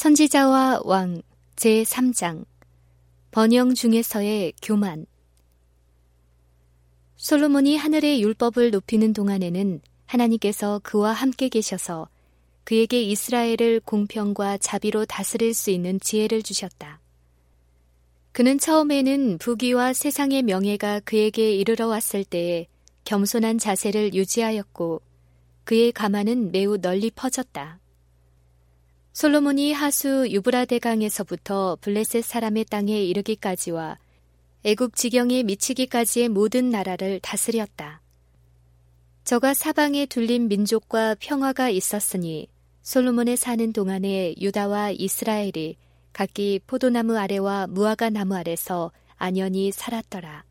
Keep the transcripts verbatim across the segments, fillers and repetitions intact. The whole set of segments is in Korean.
선지자와 왕 제삼 장 번영 중에서의 교만. 솔로몬이 하늘의 율법을 높이는 동안에는 하나님께서 그와 함께 계셔서 그에게 이스라엘을 공평과 자비로 다스릴 수 있는 지혜를 주셨다. 그는 처음에는 부귀와 세상의 명예가 그에게 이르러 왔을 때에 겸손한 자세를 유지하였고 그의 가만은 매우 널리 퍼졌다. 솔로몬이 하수 유브라데강에서부터 블레셋 사람의 땅에 이르기까지와 애굽 지경에 미치기까지의 모든 나라를 다스렸다. 저가 사방에 둘린 민족과 평화가 있었으니 솔로몬의 사는 동안에 유다와 이스라엘이 각기 포도나무 아래와 무화과 나무 아래서 안연히 살았더라.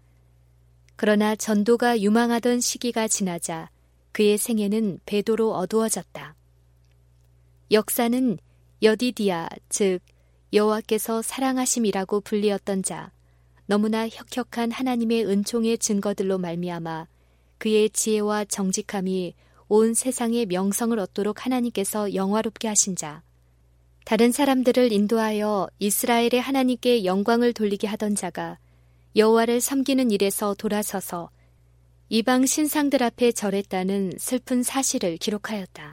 그러나 전도가 유망하던 시기가 지나자 그의 생애는 배도로 어두워졌다. 역사는 여디디아, 즉 여호와께서 사랑하심이라고 불리었던 자, 너무나 혁혁한 하나님의 은총의 증거들로 말미암아 그의 지혜와 정직함이 온 세상의 명성을 얻도록 하나님께서 영화롭게 하신 자, 다른 사람들을 인도하여 이스라엘의 하나님께 영광을 돌리게 하던 자가 여호와를 섬기는 일에서 돌아서서 이방 신상들 앞에 절했다는 슬픈 사실을 기록하였다.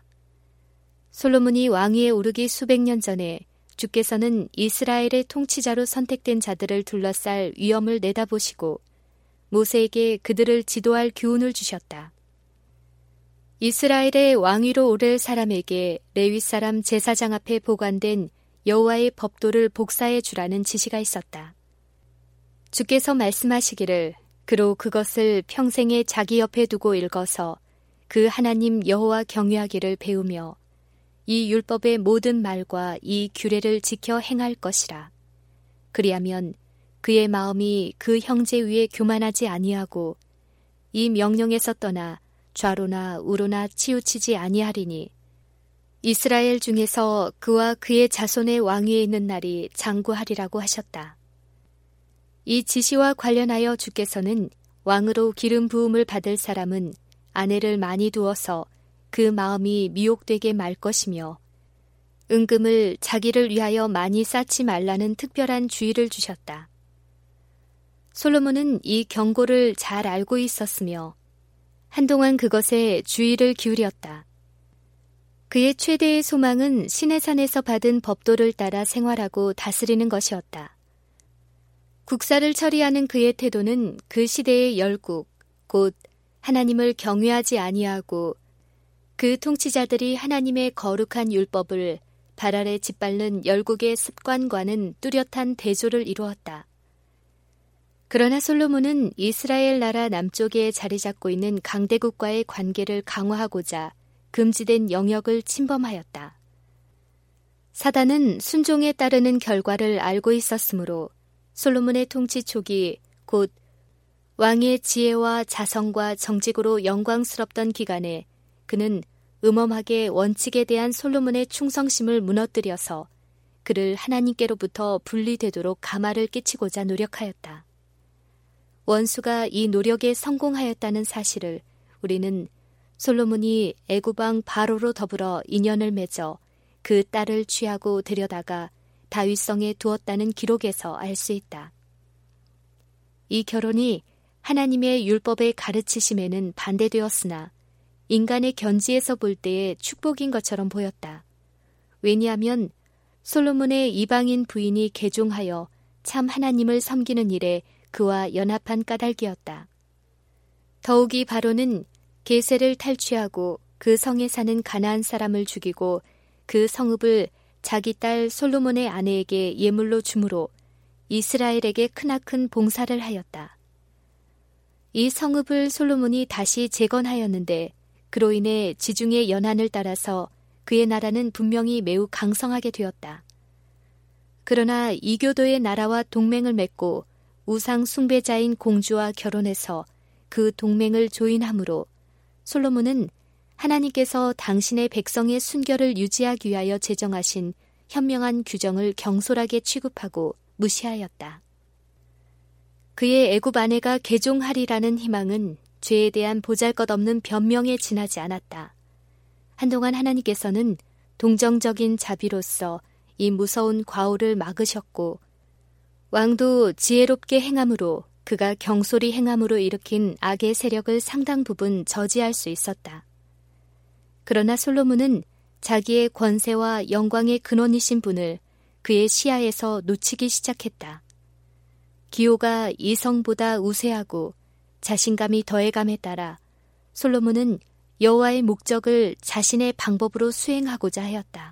솔로몬이 왕위에 오르기 수백 년 전에 주께서는 이스라엘의 통치자로 선택된 자들을 둘러쌀 위엄을 내다보시고 모세에게 그들을 지도할 교훈을 주셨다. 이스라엘의 왕위로 오를 사람에게 레위 사람 제사장 앞에 보관된 여호와의 법도를 복사해 주라는 지시가 있었다. 주께서 말씀하시기를 그로 그것을 평생에 자기 옆에 두고 읽어서 그 하나님 여호와 경외하기를 배우며 이 율법의 모든 말과 이 규례를 지켜 행할 것이라. 그리하면 그의 마음이 그 형제 위에 교만하지 아니하고 이 명령에서 떠나 좌로나 우로나 치우치지 아니하리니 이스라엘 중에서 그와 그의 자손의 왕위에 있는 날이 장구하리라고 하셨다. 이 지시와 관련하여 주께서는 왕으로 기름 부음을 받을 사람은 아내를 많이 두어서 그 마음이 미혹되게 말 것이며 은금을 자기를 위하여 많이 쌓지 말라는 특별한 주의를 주셨다. 솔로몬은 이 경고를 잘 알고 있었으며 한동안 그것에 주의를 기울였다. 그의 최대의 소망은 시내산에서 받은 법도를 따라 생활하고 다스리는 것이었다. 국사를 처리하는 그의 태도는 그 시대의 열국, 곧 하나님을 경외하지 아니하고 그 통치자들이 하나님의 거룩한 율법을 발 아래 짓밟는 열국의 습관과는 뚜렷한 대조를 이루었다. 그러나 솔로몬은 이스라엘 나라 남쪽에 자리 잡고 있는 강대국과의 관계를 강화하고자 금지된 영역을 침범하였다. 사단은 순종에 따르는 결과를 알고 있었으므로 솔로몬의 통치 초기 곧 왕의 지혜와 자성과 정직으로 영광스럽던 기간에 그는 음험하게 원칙에 대한 솔로몬의 충성심을 무너뜨려서 그를 하나님께로부터 분리되도록 가마를 끼치고자 노력하였다. 원수가 이 노력에 성공하였다는 사실을 우리는 솔로몬이 애굽 왕 바로로 더불어 인연을 맺어 그 딸을 취하고 데려다가 다윗성에 두었다는 기록에서 알 수 있다. 이 결혼이 하나님의 율법의 가르치심에는 반대되었으나 인간의 견지에서 볼 때의 축복인 것처럼 보였다. 왜냐하면 솔로몬의 이방인 부인이 개종하여 참 하나님을 섬기는 일에 그와 연합한 까닭이었다. 더욱이 바로는 게셀을 탈취하고 그 성에 사는 가나안 사람을 죽이고 그 성읍을 자기 딸 솔로몬의 아내에게 예물로 주므로 이스라엘에게 크나큰 봉사를 하였다. 이 성읍을 솔로몬이 다시 재건하였는데 그로 인해 지중해 연안을 따라서 그의 나라는 분명히 매우 강성하게 되었다. 그러나 이교도의 나라와 동맹을 맺고 우상 숭배자인 공주와 결혼해서 그 동맹을 조인함으로 솔로몬은 하나님께서 당신의 백성의 순결을 유지하기 위하여 제정하신 현명한 규정을 경솔하게 취급하고 무시하였다. 그의 애굽 아내가 개종하리라는 희망은 죄에 대한 보잘것없는 변명에 지나지 않았다. 한동안 하나님께서는 동정적인 자비로서 이 무서운 과오를 막으셨고 왕도 지혜롭게 행함으로 그가 경솔히 행함으로 일으킨 악의 세력을 상당 부분 저지할 수 있었다. 그러나 솔로몬은 자기의 권세와 영광의 근원이신 분을 그의 시야에서 놓치기 시작했다. 기호가 이성보다 우세하고 자신감이 더해감에 따라 솔로몬은 여호와의 목적을 자신의 방법으로 수행하고자 하였다.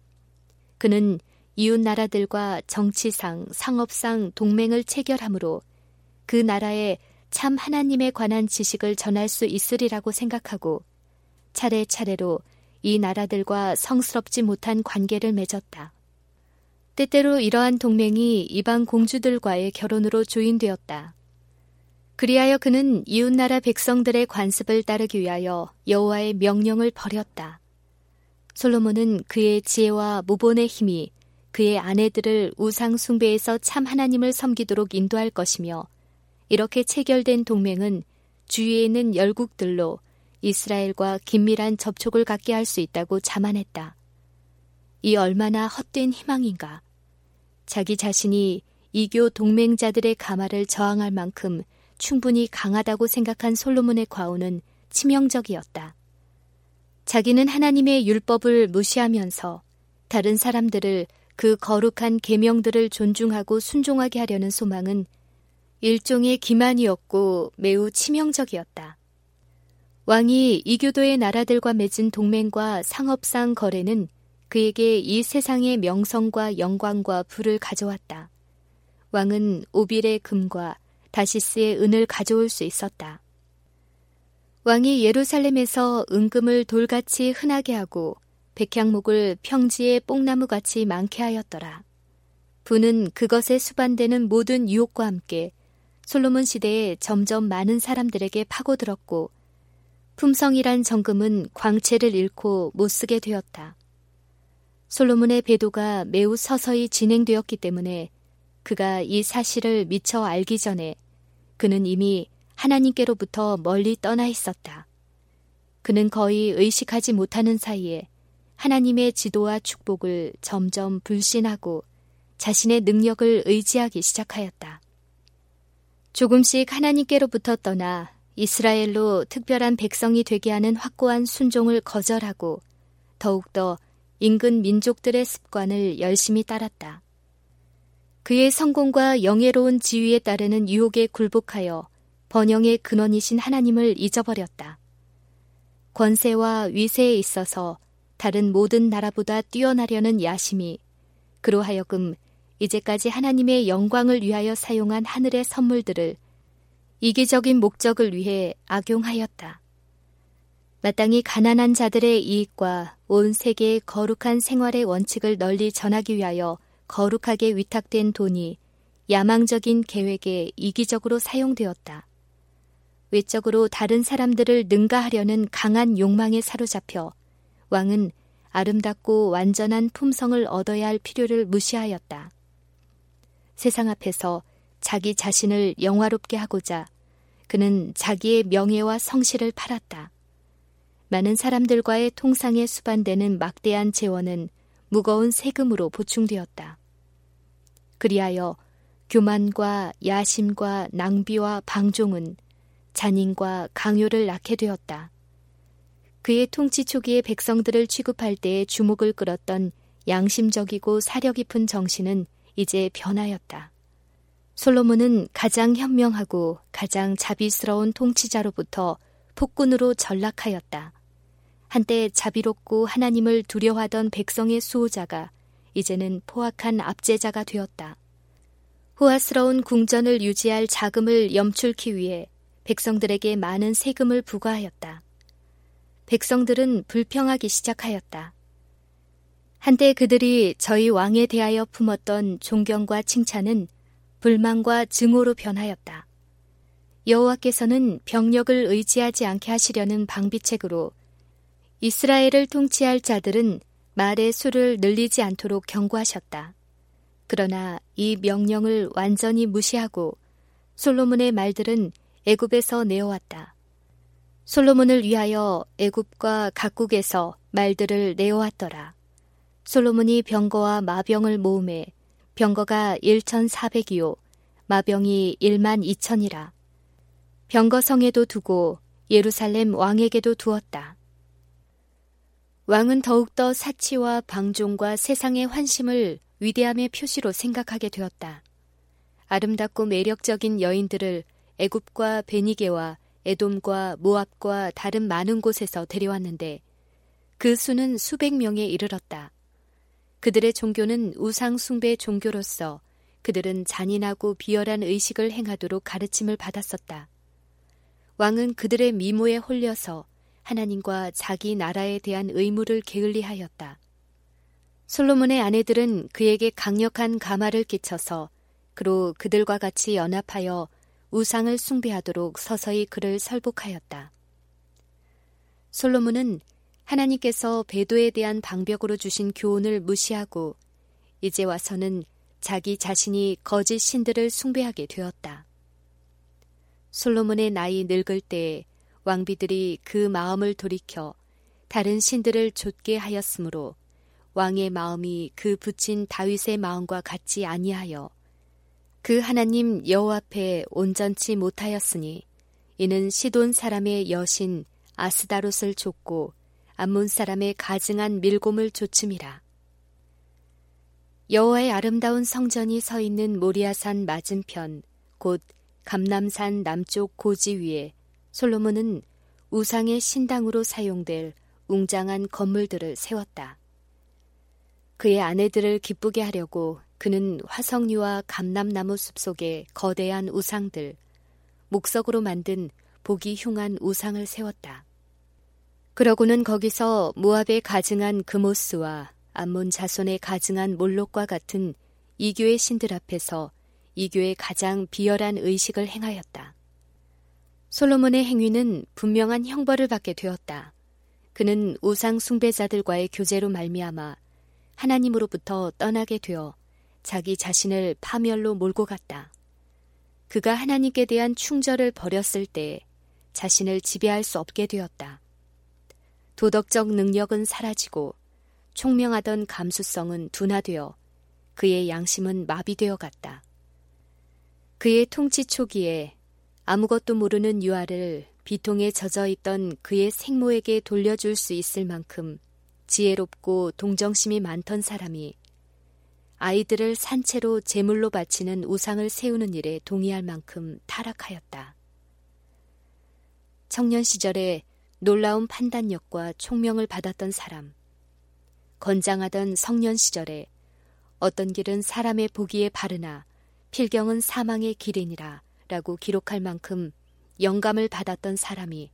그는 이웃 나라들과 정치상, 상업상 동맹을 체결함으로 그 나라에 참 하나님에 관한 지식을 전할 수 있으리라고 생각하고 차례차례로 이 나라들과 성스럽지 못한 관계를 맺었다. 때때로 이러한 동맹이 이방 공주들과의 결혼으로 조인되었다. 그리하여 그는 이웃나라 백성들의 관습을 따르기 위하여 여호와의 명령을 버렸다. 솔로몬은 그의 지혜와 모본의 힘이 그의 아내들을 우상 숭배에서 참 하나님을 섬기도록 인도할 것이며 이렇게 체결된 동맹은 주위에 있는 열국들로 이스라엘과 긴밀한 접촉을 갖게 할 수 있다고 자만했다. 이 얼마나 헛된 희망인가. 자기 자신이 이교 동맹자들의 가마를 저항할 만큼 충분히 강하다고 생각한 솔로몬의 과오는 치명적이었다. 자기는 하나님의 율법을 무시하면서 다른 사람들을 그 거룩한 계명들을 존중하고 순종하게 하려는 소망은 일종의 기만이었고 매우 치명적이었다. 왕이 이교도의 나라들과 맺은 동맹과 상업상 거래는 그에게 이 세상의 명성과 영광과 부를 가져왔다. 왕은 오빌의 금과 다시스의 은을 가져올 수 있었다. 왕이 예루살렘에서 은금을 돌같이 흔하게 하고 백향목을 평지에 뽕나무같이 많게 하였더라. 부는 그것에 수반되는 모든 유혹과 함께 솔로몬 시대에 점점 많은 사람들에게 파고들었고 품성이란 정금은 광채를 잃고 못쓰게 되었다. 솔로몬의 배도가 매우 서서히 진행되었기 때문에 그가 이 사실을 미처 알기 전에 그는 이미 하나님께로부터 멀리 떠나 있었다. 그는 거의 의식하지 못하는 사이에 하나님의 지도와 축복을 점점 불신하고 자신의 능력을 의지하기 시작하였다. 조금씩 하나님께로부터 떠나 이스라엘로 특별한 백성이 되게 하는 확고한 순종을 거절하고 더욱더 인근 민족들의 습관을 열심히 따랐다. 그의 성공과 영예로운 지위에 따르는 유혹에 굴복하여 번영의 근원이신 하나님을 잊어버렸다. 권세와 위세에 있어서 다른 모든 나라보다 뛰어나려는 야심이 그로 하여금 이제까지 하나님의 영광을 위하여 사용한 하늘의 선물들을 이기적인 목적을 위해 악용하였다. 마땅히 가난한 자들의 이익과 온 세계의 거룩한 생활의 원칙을 널리 전하기 위하여 거룩하게 위탁된 돈이 야망적인 계획에 이기적으로 사용되었다. 외적으로 다른 사람들을 능가하려는 강한 욕망에 사로잡혀 왕은 아름답고 완전한 품성을 얻어야 할 필요를 무시하였다. 세상 앞에서 자기 자신을 영화롭게 하고자 그는 자기의 명예와 성실을 팔았다. 많은 사람들과의 통상에 수반되는 막대한 재원은 무거운 세금으로 보충되었다. 그리하여 교만과 야심과 낭비와 방종은 잔인과 강요를 낳게 되었다. 그의 통치 초기의 백성들을 취급할 때에 주목을 끌었던 양심적이고 사려 깊은 정신은 이제 변하였다. 솔로몬은 가장 현명하고 가장 자비스러운 통치자로부터 폭군으로 전락하였다. 한때 자비롭고 하나님을 두려워하던 백성의 수호자가 이제는 포악한 압제자가 되었다. 호화스러운 궁전을 유지할 자금을 염출키 위해 백성들에게 많은 세금을 부과하였다. 백성들은 불평하기 시작하였다. 한때 그들이 저희 왕에 대하여 품었던 존경과 칭찬은 불만과 증오로 변하였다. 여호와께서는 병력을 의지하지 않게 하시려는 방비책으로 이스라엘을 통치할 자들은 말의 수를 늘리지 않도록 경고하셨다. 그러나 이 명령을 완전히 무시하고 솔로몬의 말들은 애굽에서 내어왔다. 솔로몬을 위하여 애굽과 각국에서 말들을 내어왔더라. 솔로몬이 병거와 마병을 모으매 병거가 천사백이요 마병이 만 이천이라. 병거 성에도 두고 예루살렘 왕에게도 두었다. 왕은 더욱더 사치와 방종과 세상의 환심을 위대함의 표시로 생각하게 되었다. 아름답고 매력적인 여인들을 애굽과 베니게와 에돔과 모압과 다른 많은 곳에서 데려왔는데 그 수는 수백 명에 이르렀다. 그들의 종교는 우상 숭배 종교로서 그들은 잔인하고 비열한 의식을 행하도록 가르침을 받았었다. 왕은 그들의 미모에 홀려서 하나님과 자기 나라에 대한 의무를 게을리하였다. 솔로몬의 아내들은 그에게 강력한 가마를 끼쳐서 그로 그들과 같이 연합하여 우상을 숭배하도록 서서히 그를 설복하였다. 솔로몬은 하나님께서 배도에 대한 방벽으로 주신 교훈을 무시하고 이제 와서는 자기 자신이 거짓 신들을 숭배하게 되었다. 솔로몬의 나이 늙을 때에 왕비들이 그 마음을 돌이켜 다른 신들을 좇게 하였으므로 왕의 마음이 그 붙인 다윗의 마음과 같지 아니하여 그 하나님 여호와 앞에 온전치 못하였으니 이는 시돈 사람의 여신 아스다롯을 좇고 암몬 사람의 가증한 밀곰을 좇음이라. 여호와의 아름다운 성전이 서 있는 모리아산 맞은편 곧 감람산 남쪽 고지 위에 솔로몬은 우상의 신당으로 사용될 웅장한 건물들을 세웠다. 그의 아내들을 기쁘게 하려고 그는 화석류와 감람나무 숲속에 거대한 우상들, 목석으로 만든 보기 흉한 우상을 세웠다. 그러고는 거기서 모압의 가증한 그모스와 암몬 자손의 가증한 몰록과 같은 이교의 신들 앞에서 이교의 가장 비열한 의식을 행하였다. 솔로몬의 행위는 분명한 형벌을 받게 되었다. 그는 우상 숭배자들과의 교제로 말미암아 하나님으로부터 떠나게 되어 자기 자신을 파멸로 몰고 갔다. 그가 하나님께 대한 충절을 버렸을 때 자신을 지배할 수 없게 되었다. 도덕적 능력은 사라지고 총명하던 감수성은 둔화되어 그의 양심은 마비되어 갔다. 그의 통치 초기에 아무것도 모르는 유아를 비통에 젖어 있던 그의 생모에게 돌려줄 수 있을 만큼 지혜롭고 동정심이 많던 사람이 아이들을 산채로 제물로 바치는 우상을 세우는 일에 동의할 만큼 타락하였다. 청년 시절에 놀라운 판단력과 총명을 받았던 사람, 건장하던 성년 시절에 어떤 길은 사람의 보기에 바르나 필경은 사망의 길이니라 라고 기록할 만큼 영감을 받았던 사람이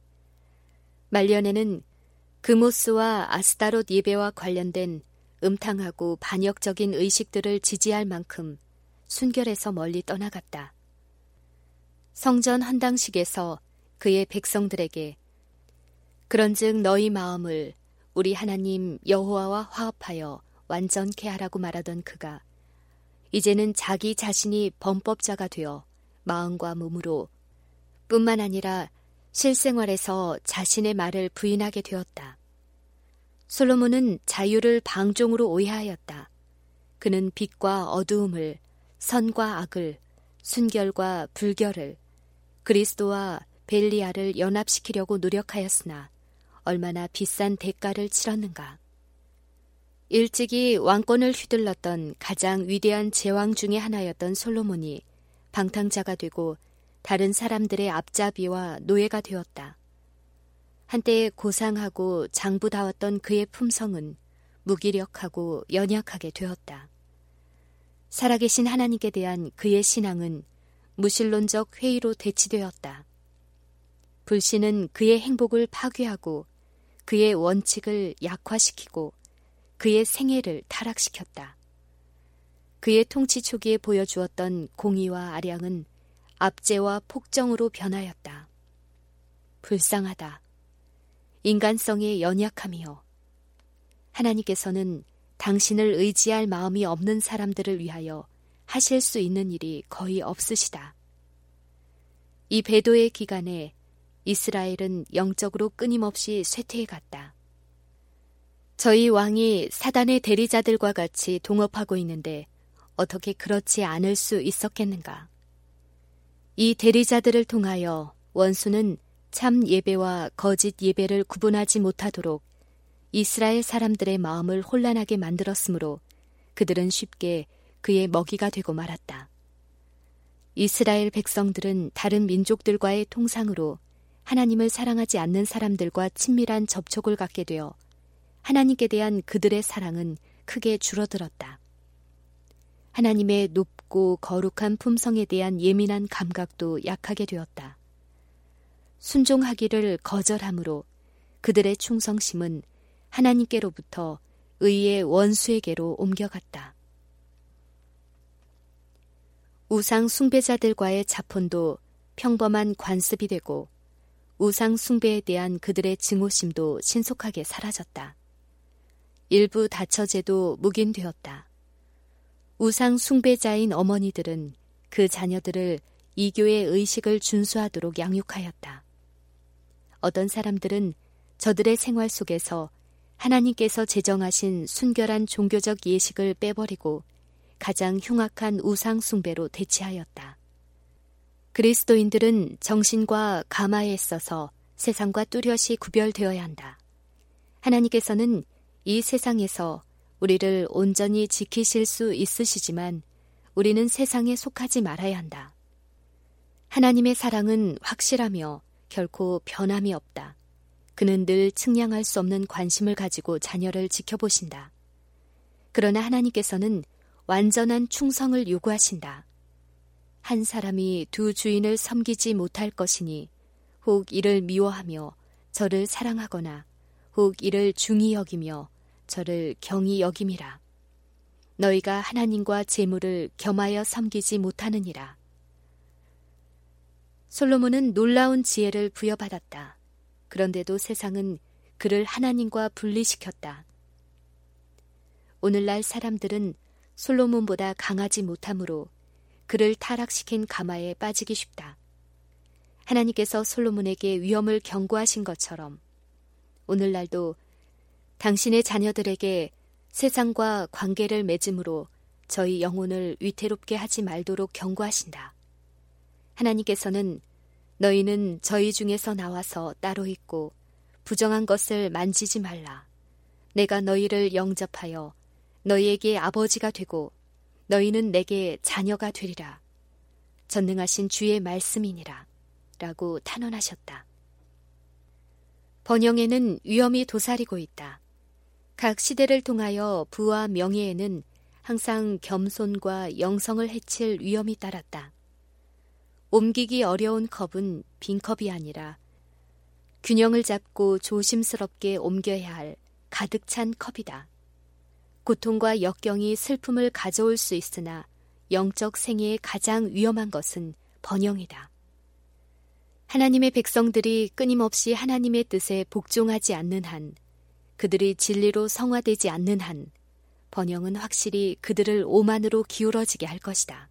말년에는 그모스와 아스다롯 예배와 관련된 음탕하고 반역적인 의식들을 지지할 만큼 순결에서 멀리 떠나갔다. 성전 헌당식에서 그의 백성들에게 그런즉 너희 마음을 우리 하나님 여호와와 화합하여 완전케 하라고 말하던 그가 이제는 자기 자신이 범법자가 되어 마음과 몸으로 뿐만 아니라 실생활에서 자신의 말을 부인하게 되었다. 솔로몬은 자유를 방종으로 오해하였다. 그는 빛과 어두움을, 선과 악을, 순결과 불결을, 그리스도와 벨리알을 연합시키려고 노력하였으나 얼마나 비싼 대가를 치렀는가. 일찍이 왕권을 휘둘렀던 가장 위대한 제왕 중의 하나였던 솔로몬이 방탕자가 되고 다른 사람들의 앞잡이와 노예가 되었다. 한때 고상하고 장부다웠던 그의 품성은 무기력하고 연약하게 되었다. 살아계신 하나님께 대한 그의 신앙은 무신론적 회의로 대치되었다. 불신은 그의 행복을 파괴하고 그의 원칙을 약화시키고 그의 생애를 타락시켰다. 그의 통치 초기에 보여주었던 공의와 아량은 압제와 폭정으로 변하였다. 불쌍하다. 인간성의 연약함이여. 하나님께서는 당신을 의지할 마음이 없는 사람들을 위하여 하실 수 있는 일이 거의 없으시다. 이 배도의 기간에 이스라엘은 영적으로 끊임없이 쇠퇴해갔다. 저희 왕이 사단의 대리자들과 같이 동업하고 있는데 어떻게 그렇지 않을 수 있었겠는가? 이 대리자들을 통하여 원수는 참 예배와 거짓 예배를 구분하지 못하도록 이스라엘 사람들의 마음을 혼란하게 만들었으므로 그들은 쉽게 그의 먹이가 되고 말았다. 이스라엘 백성들은 다른 민족들과의 통상으로 하나님을 사랑하지 않는 사람들과 친밀한 접촉을 갖게 되어 하나님께 대한 그들의 사랑은 크게 줄어들었다. 하나님의 높고 거룩한 품성에 대한 예민한 감각도 약하게 되었다. 순종하기를 거절함으로 그들의 충성심은 하나님께로부터 의의 원수에게로 옮겨갔다. 우상 숭배자들과의 자폰도 평범한 관습이 되고 우상 숭배에 대한 그들의 증오심도 신속하게 사라졌다. 일부 다처제도 묵인되었다. 우상 숭배자인 어머니들은 그 자녀들을 이교의 의식을 준수하도록 양육하였다. 어떤 사람들은 저들의 생활 속에서 하나님께서 제정하신 순결한 종교적 예식을 빼버리고 가장 흉악한 우상 숭배로 대치하였다. 그리스도인들은 정신과 가마에 있어서 세상과 뚜렷이 구별되어야 한다. 하나님께서는 이 세상에서 우리를 온전히 지키실 수 있으시지만 우리는 세상에 속하지 말아야 한다. 하나님의 사랑은 확실하며 결코 변함이 없다. 그는 늘 측량할 수 없는 관심을 가지고 자녀를 지켜보신다. 그러나 하나님께서는 완전한 충성을 요구하신다. 한 사람이 두 주인을 섬기지 못할 것이니 혹 이를 미워하며 저를 사랑하거나 혹 이를 중히 여기며 저를 경히 여김이라. 너희가 하나님과 재물을 겸하여 섬기지 못하느니라. 솔로몬은 놀라운 지혜를 부여받았다. 그런데도 세상은 그를 하나님과 분리시켰다. 오늘날 사람들은 솔로몬보다 강하지 못하므로 그를 타락시킨 가마에 빠지기 쉽다. 하나님께서 솔로몬에게 위험을 경고하신 것처럼 오늘날도 당신의 자녀들에게 세상과 관계를 맺음으로 저희 영혼을 위태롭게 하지 말도록 경고하신다. 하나님께서는 너희는 저희 중에서 나와서 따로 있고 부정한 것을 만지지 말라. 내가 너희를 영접하여 너희에게 아버지가 되고 너희는 내게 자녀가 되리라. 전능하신 주의 말씀이니라. 라고 탄원하셨다. 번영에는 위험이 도사리고 있다. 각 시대를 통하여 부와 명예에는 항상 겸손과 영성을 해칠 위험이 따랐다. 옮기기 어려운 컵은 빈 컵이 아니라 균형을 잡고 조심스럽게 옮겨야 할 가득 찬 컵이다. 고통과 역경이 슬픔을 가져올 수 있으나 영적 생애의 가장 위험한 것은 번영이다. 하나님의 백성들이 끊임없이 하나님의 뜻에 복종하지 않는 한, 그들이 진리로 성화되지 않는 한, 번영은 확실히 그들을 오만으로 기울어지게 할 것이다.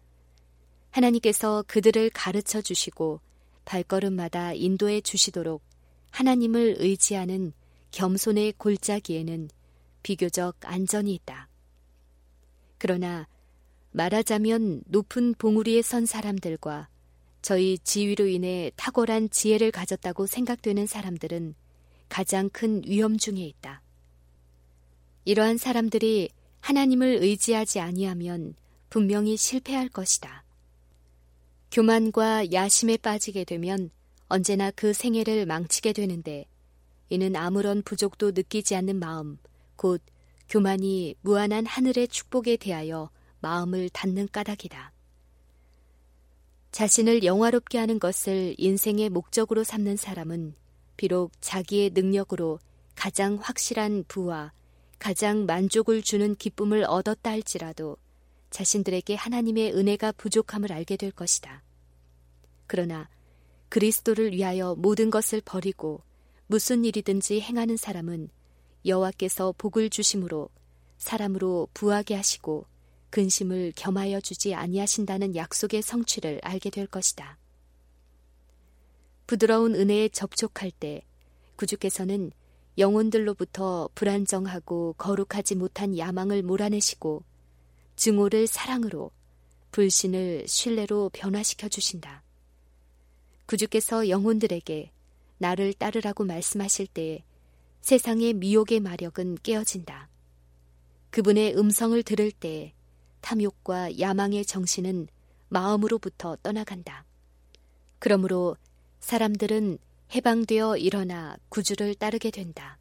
하나님께서 그들을 가르쳐 주시고 발걸음마다 인도해 주시도록 하나님을 의지하는 겸손의 골짜기에는 비교적 안전이 있다. 그러나 말하자면 높은 봉우리에 선 사람들과 저희 지위로 인해 탁월한 지혜를 가졌다고 생각되는 사람들은 가장 큰 위험 중에 있다. 이러한 사람들이 하나님을 의지하지 아니하면 분명히 실패할 것이다. 교만과 야심에 빠지게 되면 언제나 그 생애를 망치게 되는데 이는 아무런 부족도 느끼지 않는 마음, 곧 교만이 무한한 하늘의 축복에 대하여 마음을 닫는 까닭이다. 자신을 영화롭게 하는 것을 인생의 목적으로 삼는 사람은 비록 자기의 능력으로 가장 확실한 부와 가장 만족을 주는 기쁨을 얻었다 할지라도 자신들에게 하나님의 은혜가 부족함을 알게 될 것이다. 그러나 그리스도를 위하여 모든 것을 버리고 무슨 일이든지 행하는 사람은 여호와께서 복을 주심으로 사람으로 부하게 하시고 근심을 겸하여 주지 아니하신다는 약속의 성취를 알게 될 것이다. 부드러운 은혜에 접촉할 때 구주께서는 영혼들로부터 불안정하고 거룩하지 못한 야망을 몰아내시고 증오를 사랑으로, 불신을 신뢰로 변화시켜 주신다. 구주께서 영혼들에게 나를 따르라고 말씀하실 때에 세상의 미혹의 마력은 깨어진다. 그분의 음성을 들을 때에 탐욕과 야망의 정신은 마음으로부터 떠나간다. 그러므로 사람들은 해방되어 일어나 구주를 따르게 된다.